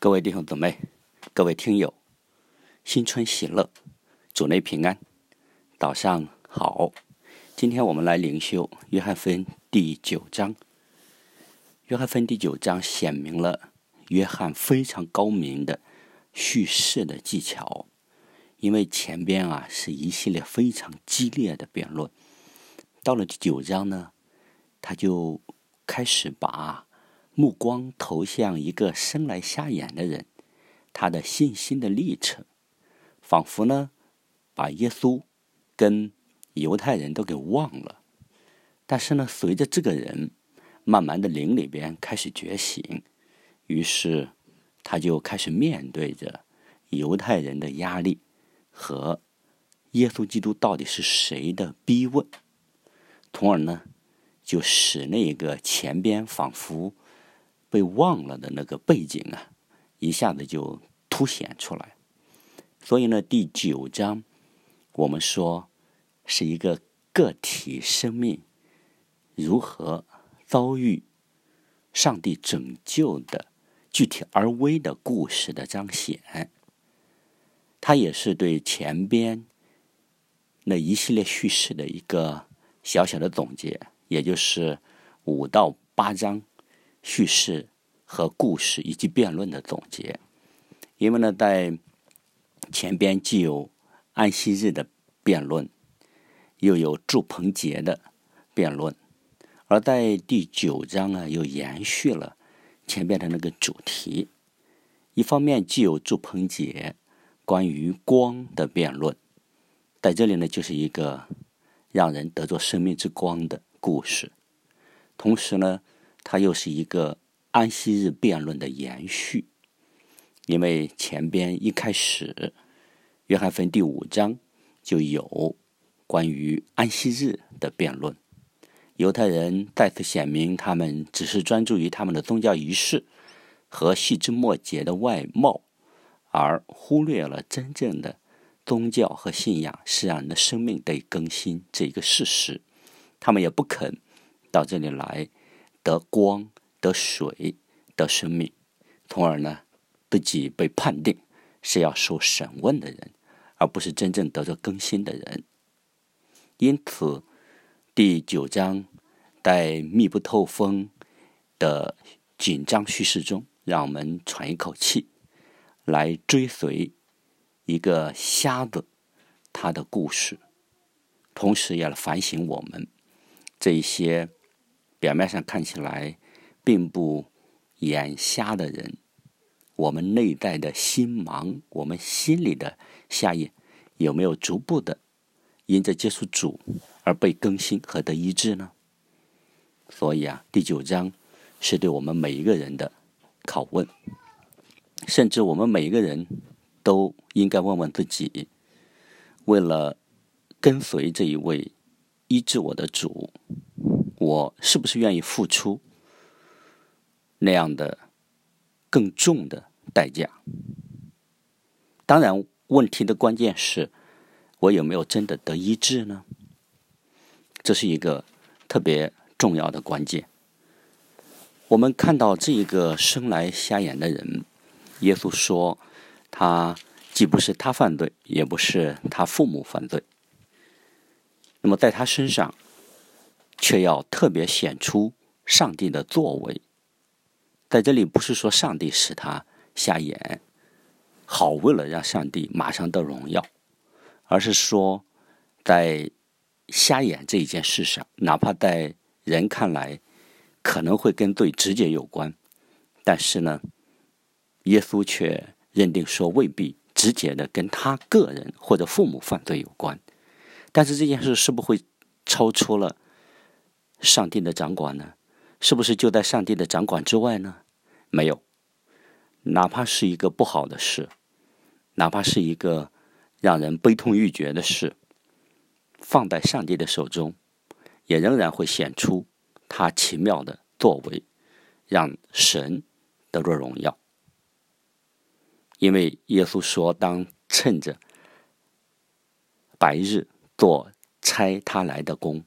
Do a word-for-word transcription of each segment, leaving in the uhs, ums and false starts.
各位弟兄姊妹，各位听友，新春喜乐，主内平安，早上好。今天我们来灵修约翰福音第九章。约翰福音第九章显明了约翰非常高明的叙事的技巧，因为前边啊是一系列非常激烈的辩论，到了第九章呢，他就开始把目光投向一个生来瞎眼的人，他的信心的历程，仿佛呢把耶稣跟犹太人都给忘了。但是呢，随着这个人慢慢的灵里边开始觉醒，于是他就开始面对着犹太人的压力和耶稣基督到底是谁的逼问，从而呢就使那个前边仿佛被忘了的那个背景啊，一下子就凸显出来。所以呢，第九章我们说是一个个体生命如何遭遇上帝拯救的具体而微的故事的彰显。它也是对前边那一系列叙事的一个小小的总结，也就是五到八章叙事和故事以及辩论的总结。因为呢，在前边既有安息日的辩论，又有住棚节的辩论，而在第九章呢，又延续了前边的那个主题。一方面既有住棚节关于光的辩论，在这里呢，就是一个让人得着生命之光的故事，同时呢，它又是一个安息日辩论的延续。因为前边一开始约翰福音第五章就有关于安息日的辩论，犹太人再次显明他们只是专注于他们的宗教仪式和细枝末节的外貌，而忽略了真正的宗教和信仰是让人的生命得更新这一个事实。他们也不肯到这里来得光、得水、得生命，从而呢自己被判定是要受审问的人，而不是真正得着更新的人。因此第九章在密不透风的紧张叙事中，让我们喘一口气，来追随一个瞎子他的故事，同时也来反省我们这一些表面上看起来并不眼瞎的人，我们内在的心盲，我们心里的瞎眼有没有逐步的因着接触主而被更新和得医治呢？所以啊，第九章是对我们每一个人的拷问，甚至我们每一个人都应该问问自己，为了跟随这一位医治我的主，我是不是愿意付出那样的更重的代价？当然，问题的关键是我有没有真的得医治呢？这是一个特别重要的关键。我们看到这一个生来瞎眼的人，耶稣说他既不是他犯罪，也不是他父母犯罪，那么在他身上却要特别显出上帝的作为。在这里不是说上帝使他瞎眼，好为了让上帝马上得荣耀，而是说在瞎眼这一件事上，哪怕在人看来可能会跟罪直接有关，但是呢，耶稣却认定说未必直接的跟他个人或者父母犯罪有关。但是这件事是不是会超出了上帝的掌管呢？是不是就在上帝的掌管之外呢？没有。哪怕是一个不好的事，哪怕是一个让人悲痛欲绝的事，放在上帝的手中，也仍然会显出他奇妙的作为，让神得着荣耀。因为耶稣说，当趁着白日做差他来的工。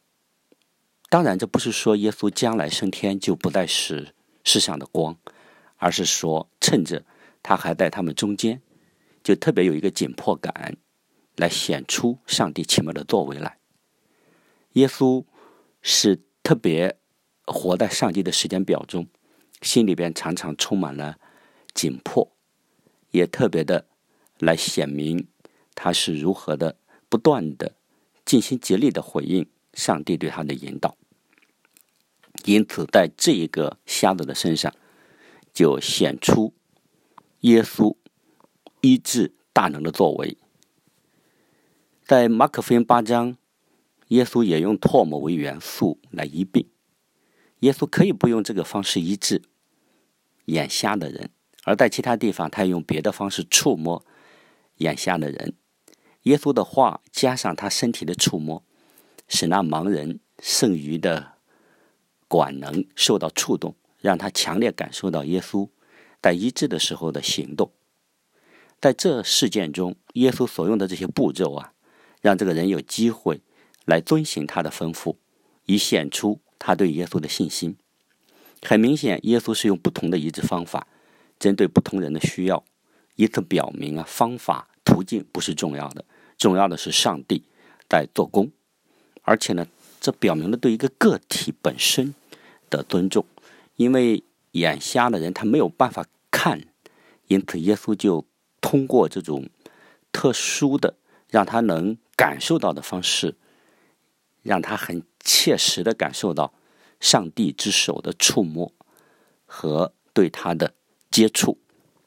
当然，这不是说耶稣将来升天就不再是世上的光， 而是说趁着他还在他们中间，就特别有一个紧迫感，来显出上帝奇妙的作为来。耶稣是特别活在上帝的时间表中，心里边常常充满了紧迫，也特别的来显明他是如何的不断的尽心竭力的回应上帝对他的引导。因此在这一个瞎子的身上就显出耶稣医治大能的作为。在马可福音八章，耶稣也用唾沫为元素来医病。耶稣可以不用这个方式医治眼瞎的人，而在其他地方他用别的方式触摸眼瞎的人。耶稣的话加上他身体的触摸，使那盲人剩余的管能受到触动，让他强烈感受到耶稣在医治的时候的行动。在这事件中，耶稣所用的这些步骤啊，让这个人有机会来遵行他的吩咐，以显出他对耶稣的信心。很明显，耶稣是用不同的医治方法，针对不同人的需要，以此表明啊，方法途径不是重要的，重要的是上帝在做工。而且呢，这表明了对一个个体本身的尊重，因为眼瞎的人他没有办法看，因此耶稣就通过这种特殊的让他能感受到的方式，让他很切实的感受到上帝之手的触摸和对他的接触。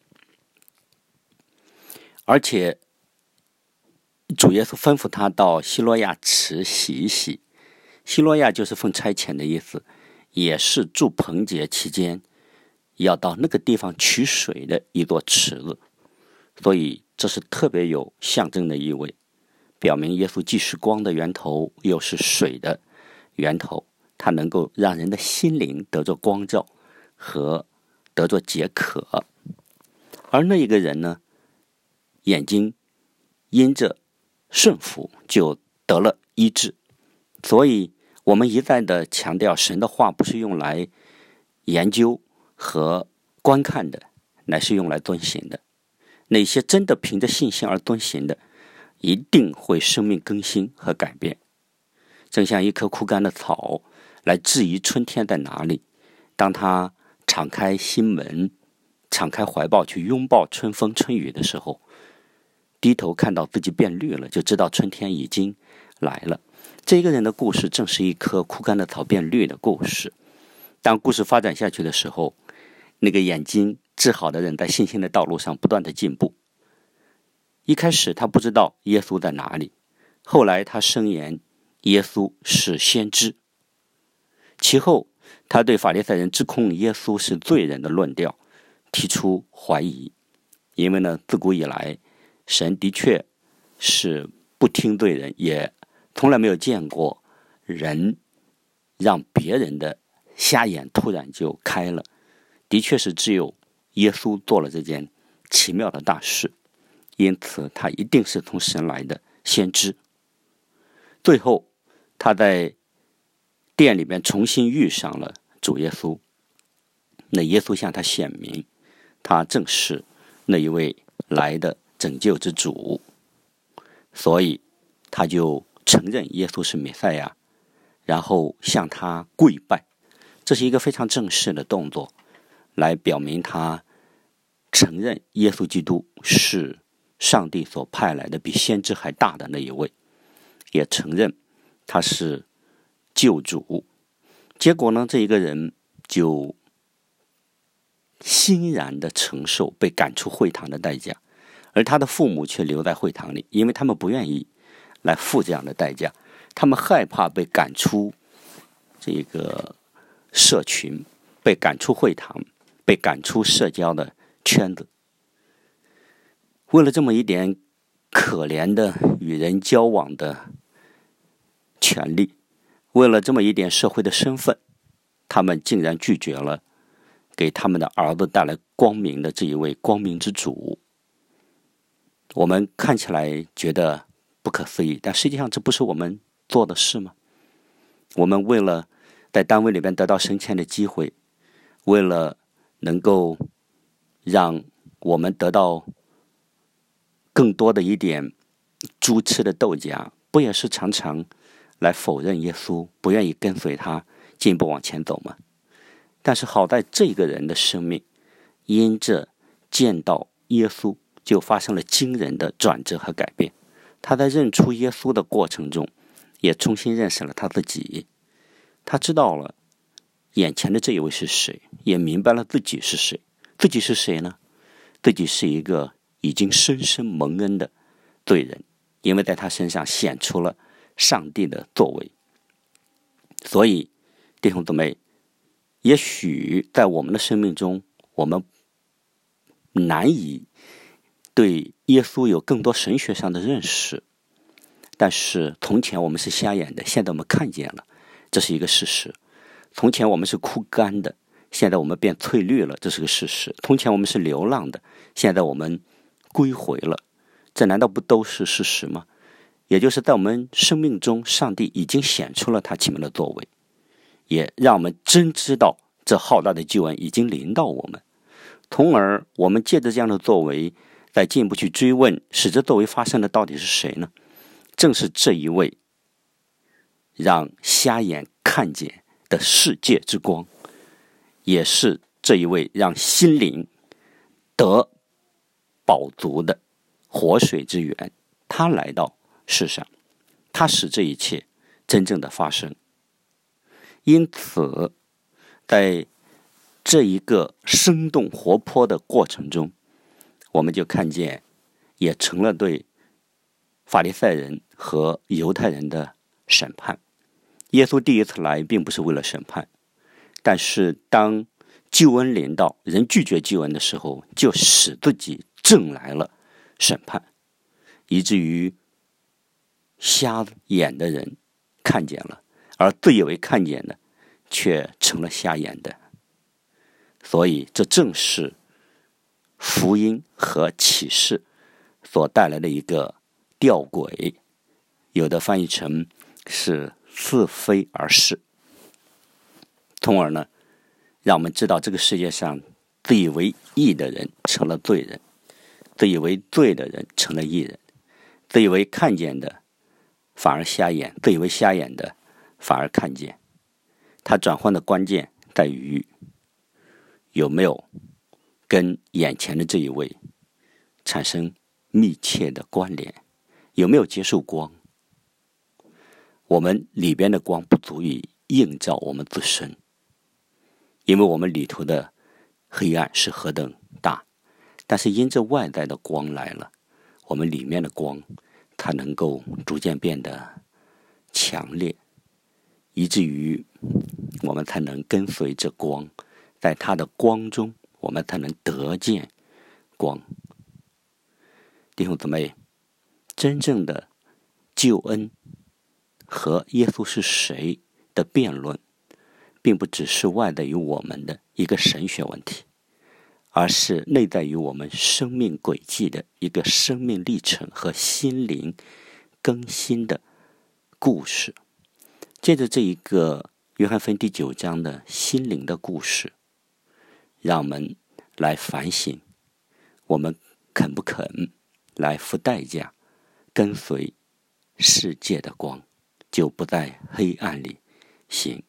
而且主耶稣吩咐他到希罗亚池洗一洗，希罗亚就是奉差遣的意思，也是住棚节期间要到那个地方取水的一座池子，所以这是特别有象征的意味，表明耶稣既是光的源头，又是水的源头，它能够让人的心灵得着光照和得着解渴。而那一个人呢，眼睛因着顺服就得了医治。所以我们一再的强调，神的话不是用来研究和观看的，乃是用来遵行的。那些真的凭着信心而遵行的，一定会生命更新和改变。正像一棵枯干的草来质疑春天在哪里，当他敞开心门，敞开怀抱去拥抱春风春雨的时候，低头看到自己变绿了，就知道春天已经来了。这一个人的故事正是一棵枯干的草变绿的故事。当故事发展下去的时候，那个眼睛治好的人在信心的道路上不断的进步。一开始他不知道耶稣在哪里，后来他声言耶稣是先知。其后他对法利赛人指控耶稣是罪人的论调提出怀疑，因为呢，自古以来神的确是不听罪人，也从来没有见过人让别人的瞎眼突然就开了，的确是只有耶稣做了这件奇妙的大事，因此他一定是从神来的先知。最后他在店里面重新遇上了主耶稣，那耶稣向他显明，他正是那一位来的拯救之主，所以他就承认耶稣是弥赛亚，然后向他跪拜。这是一个非常正式的动作，来表明他承认耶稣基督是上帝所派来的比先知还大的那一位，也承认他是救主。结果呢，这一个人就欣然地承受被赶出会堂的代价，而他的父母却留在会堂里，因为他们不愿意来付这样的代价，他们害怕被赶出这个社群，被赶出会堂，被赶出社交的圈子。为了这么一点可怜的与人交往的权利，为了这么一点社会的身份，他们竟然拒绝了给他们的儿子带来光明的这一位光明之主。我们看起来觉得不可思议，但实际上这不是我们做的事吗？我们为了在单位里边得到升迁的机会，为了能够让我们得到更多的一点猪吃的豆荚，不也是常常来否认耶稣，不愿意跟随他进一步往前走吗？但是好在这个人的生命因着见到耶稣就发生了惊人的转折和改变。他在认出耶稣的过程中也重新认识了他自己，他知道了眼前的这一位是谁，也明白了自己是谁。自己是谁呢？自己是一个已经深深蒙恩的罪人，因为在他身上显出了上帝的作为。所以弟兄姊妹，也许在我们的生命中，我们难以对耶稣有更多神学上的认识，但是从前我们是瞎眼的，现在我们看见了，这是一个事实。从前我们是枯干的，现在我们变翠绿了，这是个事实。从前我们是流浪的，现在我们归回了，这难道不都是事实吗？也就是在我们生命中，上帝已经显出了他奇妙的作为，也让我们真知道这浩大的救恩已经临到我们，从而我们借着这样的作为再进一步去追问，使这作为发生的到底是谁呢？正是这一位让瞎眼看见的世界之光，也是这一位让心灵得饱足的活水之源。他来到世上，他使这一切真正的发生。因此在这一个生动活泼的过程中，我们就看见也成了对法利赛人和犹太人的审判。耶稣第一次来并不是为了审判，但是当救恩临到，人拒绝救恩的时候，就使自己正来了审判，以至于瞎眼的人看见了，而自以为看见的却成了瞎眼的。所以这正是福音和启示所带来的一个吊诡，有的翻译成是似非而是，从而呢让我们知道这个世界上自以为义的人成了罪人，自以为罪的人成了义人，自以为看见的反而瞎眼，自以为瞎眼的反而看见。它转换的关键在于有没有跟眼前的这一位产生密切的关联，有没有接受光。我们里边的光不足以映照我们自身，因为我们里头的黑暗是何等大，但是因着外在的光来了，我们里面的光它能够逐渐变得强烈，以至于我们才能跟随着光，在它的光中我们才能得见光。弟兄姊妹，真正的救恩和耶稣是谁的辩论，并不只是外在于我们的一个神学问题，而是内在于我们生命轨迹的一个生命历程和心灵更新的故事。借着这一个约翰福音第九章的心灵的故事，让我们来反省，我们肯不肯来付代价跟随世界的光，就不在黑暗里行。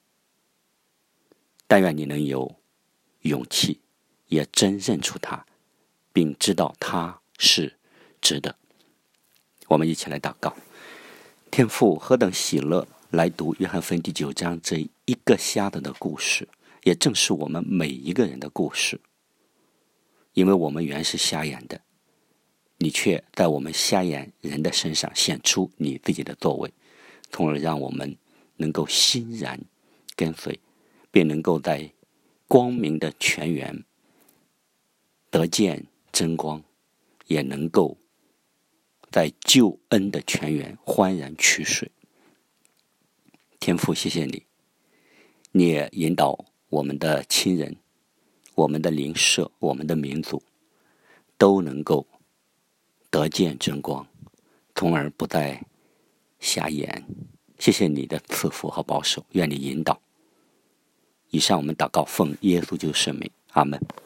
但愿你能有勇气，也真认出他，并知道他是值得。我们一起来祷告。天父，何等喜乐来读约翰福音第九章这一个瞎子的故事，也正是我们每一个人的故事。因为我们原是瞎眼的，你却在我们瞎眼人的身上显出你自己的作为，从而让我们能够欣然跟随，并能够在光明的泉源得见真光，也能够在救恩的泉源欢然取水。天父，谢谢你，你也引导我们的亲人，我们的邻舍，我们的民族都能够得见真光，从而不再瞎眼。谢谢你的赐福和保守，愿你引导。以上我们祷告奉耶稣基督圣名，阿们。